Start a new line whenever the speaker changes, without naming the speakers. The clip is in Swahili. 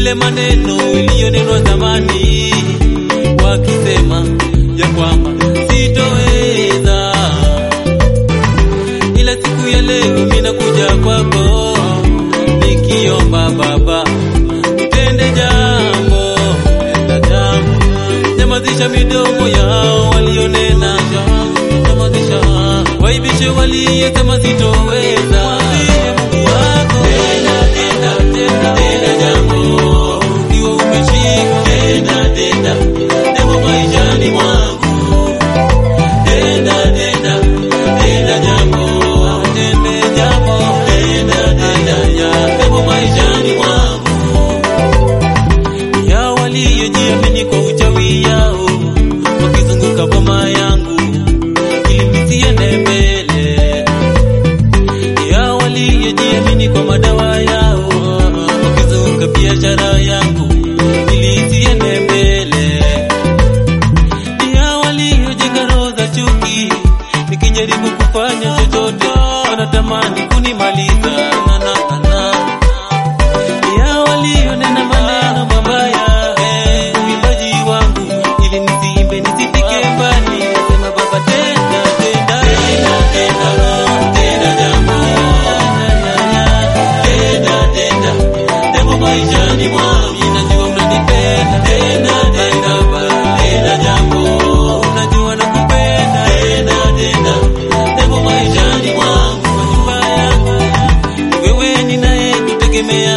Ile maneno iliyonenwa zamani wakisema ya kwamba sitoweza, ila siku ya leo mimi nakuja kwako nikiomba Baba utende jambo, nyamazisha midomo yao walionena, nyamazisha waibishe waliyesema sitoweza. Waliojiamini kwa uchawi yao wakizunguka boma yangu ili nisiende mbele, ya waliojiamini kwa madawa yao wakizunguka biashara yangu ili nisiende mbele, ya waliojenga roho za chuki nikijaribu kufanya chochote wanatamani kunimaliza. Ya walionena maneno mabaya maishani mwangu, najua unanipenda, tena jambo, unajua nakupenda, tena maishani mwangu, nyumba yangu wewe ninaye kutegemea.